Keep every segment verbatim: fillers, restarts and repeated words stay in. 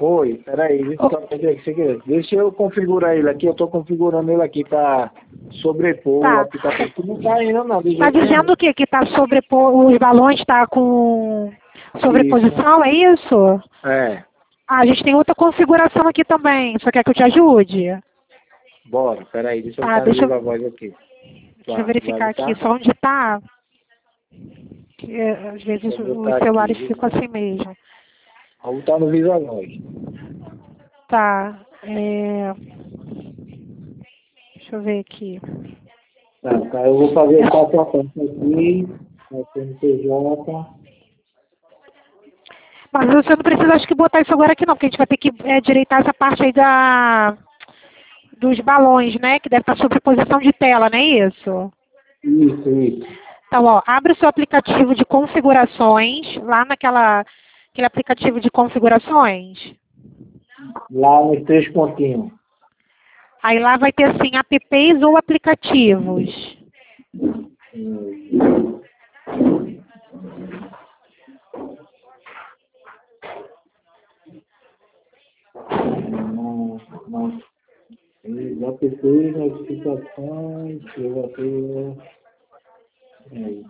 Oi, peraí, deixa eu, deixa deixa eu configurar ele aqui, eu estou configurando ele aqui para sobrepor Tá. o aplicativo. Que não está ainda não, de Está jeito nenhum. dizendo o quê? Que tá sobrepo... os balões estão com sobreposição, é isso? É, Ah, a gente tem outra configuração aqui também. Só quer que eu te ajude? bora, peraí, deixa eu Tá, botar deixa viva a eu, voz aqui. deixa eu Vai, vai verificar botar? aqui só onde está. Às vezes Deixa eu os botar celulares aqui. ficam assim mesmo. Vou botar no viva voz. Tá. É... Deixa eu ver aqui. Tá, tá, eu vou fazer quatro apontos aqui, no C N P J. Mas você não precisa, acho que, botar isso agora aqui não, porque a gente vai ter que é, direitar essa parte aí da... dos balões, né? Que deve estar sobreposição de tela, não é isso? Isso, isso. Então, ó, abre o seu aplicativo de configurações, lá naquela aquele aplicativo de configurações. Lá nos três pontinhos. Aí lá vai ter assim, apps ou aplicativos. Hum. Não, não. Já pensei notificações, eu já tenho. Aí,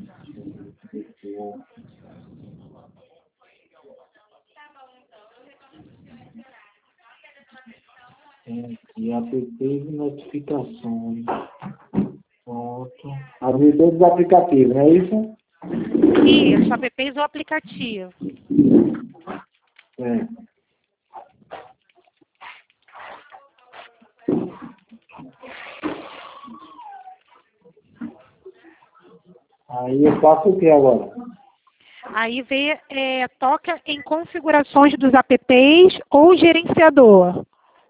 e apps e notificações. Pronto. Abrir todos os aplicativos, não é isso? Isso, apps ou aplicativo. É. Aí eu faço o que agora? Aí vê, é, toca em configurações dos apps ou gerenciador.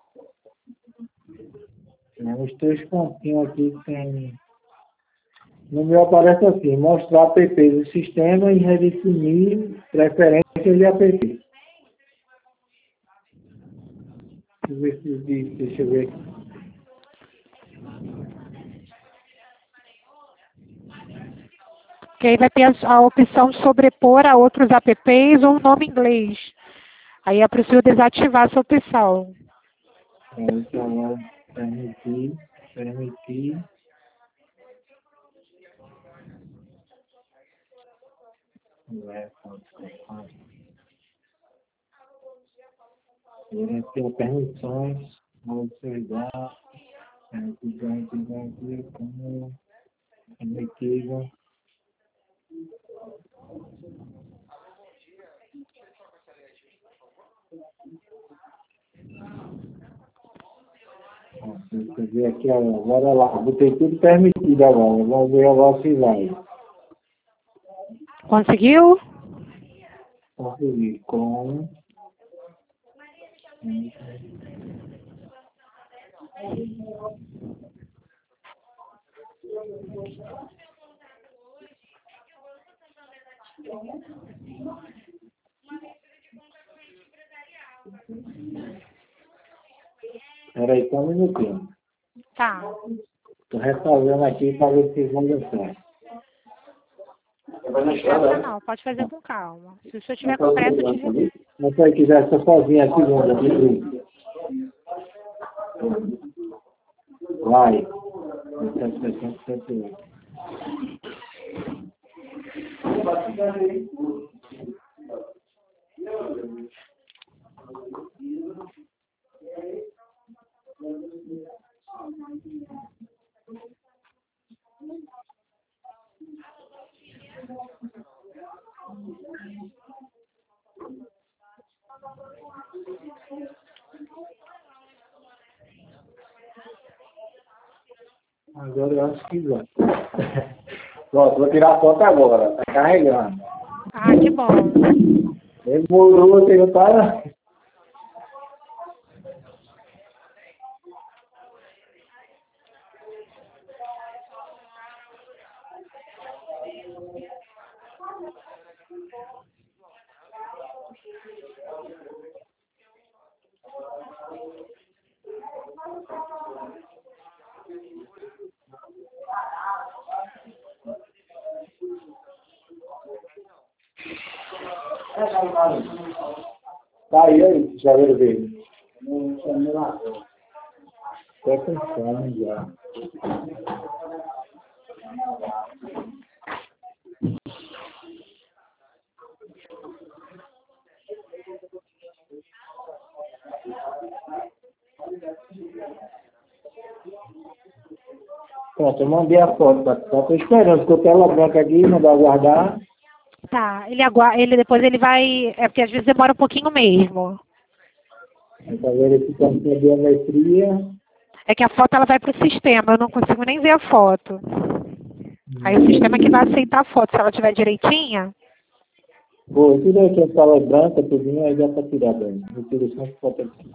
Tem uns três pontinhos aqui que tem. No meu aparece assim, mostrar apps do sistema e redefinir preferências de app. Deixa eu ver se diz, deixa eu ver aqui. Que aí vai ter a, a opção de sobrepor a outros apps ou um nome em inglês. Aí é preciso desativar essa opção. Então, agora, permitir, permitir. É, tem permissões, observar, permissão, permissão, como permitido. Deixa eu ver aqui agora lá, botei tudo permitido agora, vamos ver agora se vai. Conseguiu? Consegui com. Peraí, só um minutinho. Tá. Estou refazendo aqui para ver se vão dar certo. Pressa não, pode fazer com calma. Se o senhor tiver com pressa, eu te... Mas se quiser, estou sozinho aqui, vamos. Vai. Agora eu acho que vai. Pronto, vou tirar a foto agora. Tá carregando. Ah, que bom. Demorou, você não tá? Tá aí, aí, já veio ver. Tô pensando já. Pronto, eu mandei a foto, tá? Tô esperando, ficou tela branca aqui, mandar guardar. Tá, ele, agua ele depois ele vai... É porque às vezes demora um pouquinho mesmo. Está verificando a biometria. É que a foto ela vai para o sistema, eu não consigo nem ver a foto. Aí o sistema que vai aceitar a foto, se ela estiver direitinha. Pô, tira aqui a tela branca, tudinho, aí dá para tirar bem. Eu tiro só a foto aqui.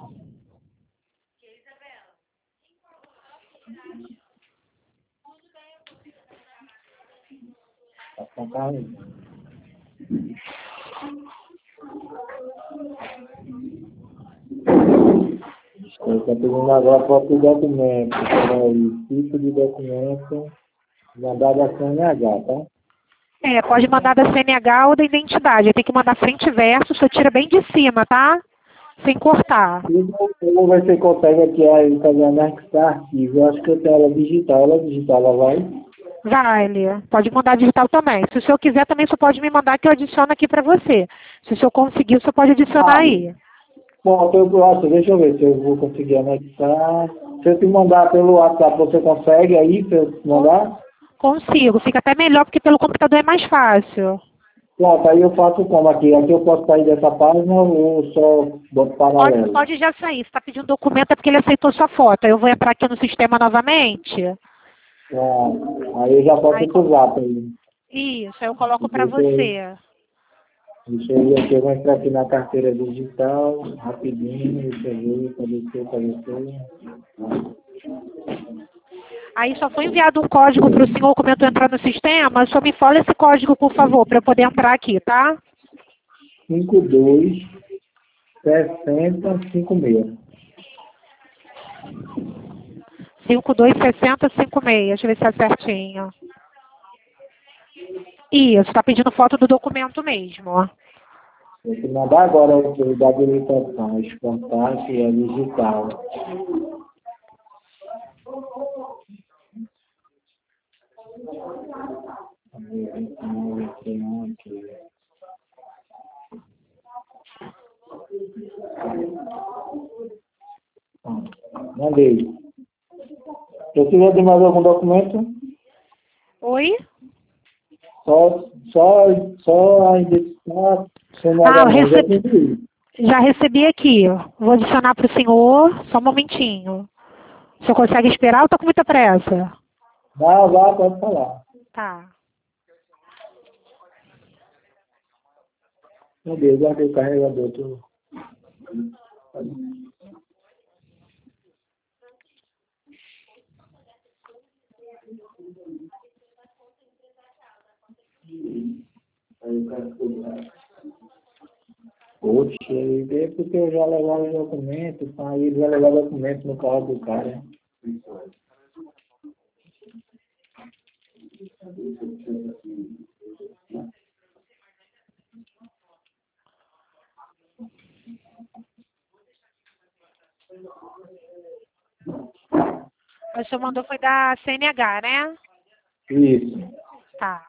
Tá com carro. Estou pedindo agora a foto do documento. O tipo de documento mandado a C N H, tá? É, pode mandar da C N H ou da identidade. Tem que mandar frente e verso, só tira bem de cima, tá? Sem cortar. Como vai ser consegue aqui aí fazer anexar arquivo? Eu acho que eu tenho ela digital. Ela digital, ela vai? Vai, Lia. Pode mandar digital também. Se o senhor quiser, também só pode me mandar que eu adiciono aqui para você. Se o senhor conseguir, o senhor pode adicionar Ah, aí. bom, eu gosto. Deixa eu ver se eu vou conseguir anexar. Se eu te mandar pelo WhatsApp, você consegue aí, se eu te mandar? Consigo. Fica até melhor, porque pelo computador é mais fácil. Pronto, aí eu faço como aqui? Aqui eu posso sair dessa página ou só boto paralelo? Pode, pode já sair. Se está pedindo documento é porque ele aceitou sua foto. Aí eu vou entrar aqui no sistema novamente. Pronto. Aí eu já posso Aí, ir pro zap aí. isso, aí eu coloco para Deixa eu, você. deixa eu ir aqui, eu vou entrar aqui na carteira digital, rapidinho, deixa eu ver, apareceu, apareceu. Aí só foi enviado um código para o senhor como eu estou entrando no sistema. Só me fala esse código, por favor, para eu poder entrar aqui, tá? cinco dois sessenta cinco seis. cinco dois seis zero cinco seis. Deixa eu ver se é certinho. Isso, está pedindo foto do documento mesmo. Ó. Vou te mandar agora o da habilitação, exportar, que é digital. Mandei. Precisa de mais algum documento? Oi? Só, só, só a identidade. Ah, eu recebi, já recebi aqui. Vou adicionar para o senhor. Só um momentinho. O senhor consegue esperar ou está com muita pressa? Vá, vá, pode falar. Tá. Meu Deus, guardei o carregador. Tô... Aí o cara ficou bravo. Poxa, é porque eu já levava o documento, aí ele já levava o documento no carro do cara. O senhor mandou foi da C N H, né? Isso. Tá.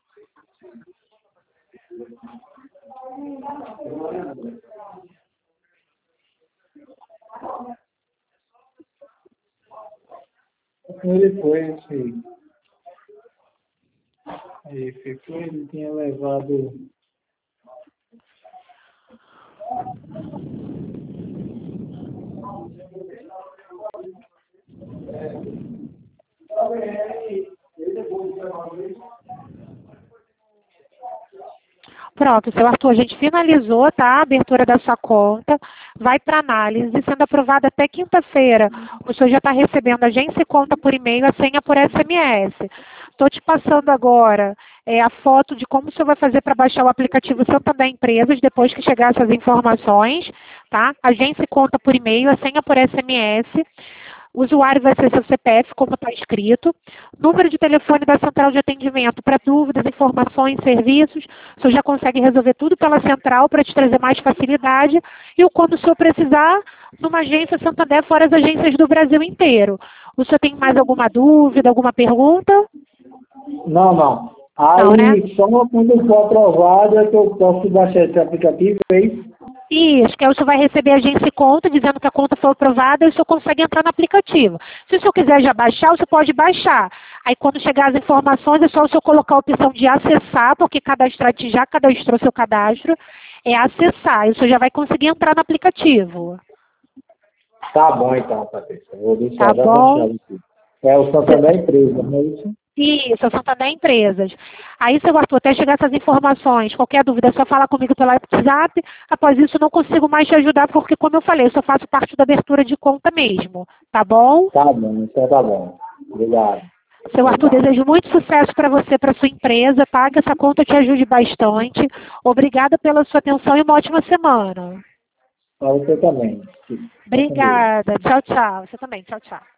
Ele foi, assim. Aí ficou, ele tinha levado. Pronto, seu Arthur, a gente finalizou, tá? A abertura da sua conta. Vai para análise, sendo aprovada até quinta-feira. O senhor já está recebendo a agência e conta por e-mail, a senha por S M S. Estou te passando agora é, a foto de como o senhor vai fazer para baixar o aplicativo Santander Empresas, depois que chegar essas informações, tá? Agência e conta por e-mail, a senha por S M S. O usuário vai ser seu C P F, como está escrito. Número de telefone da central de atendimento para dúvidas, informações, serviços. O senhor já consegue resolver tudo pela central para te trazer mais facilidade. E quando o senhor precisar, numa agência Santander, fora as agências do Brasil inteiro. O senhor tem mais alguma dúvida, alguma pergunta? Não, não. Aí, Não, né? só quando for aprovado é que eu posso baixar esse aplicativo, é isso? Isso, que aí o senhor vai receber a agência e conta, dizendo que a conta foi aprovada, e o senhor consegue entrar no aplicativo. Se o senhor quiser já baixar, o senhor pode baixar. Aí quando chegar as informações, é só o senhor colocar a opção de acessar, porque cadastrar já cadastrou seu cadastro, é acessar, e o senhor já vai conseguir entrar no aplicativo. Tá bom então, Patrícia. Vou deixar Tá já bom? baixado aqui. É o Santander Empresa, não é isso? Isso, Santander Empresas. Aí, seu Arthur, até chegar essas informações, qualquer dúvida é só falar comigo pelo WhatsApp. Após isso, não consigo mais te ajudar, porque, como eu falei, eu só faço parte da abertura de conta mesmo. Tá bom? Tá bom, então tá bom. Obrigado. Seu Arthur, Obrigado. desejo muito sucesso para você, para sua empresa, tá? Que essa conta te ajude bastante. Obrigada pela sua atenção e uma ótima semana. Para você também. Obrigada. Tchau, tchau. Você também. Tchau, tchau.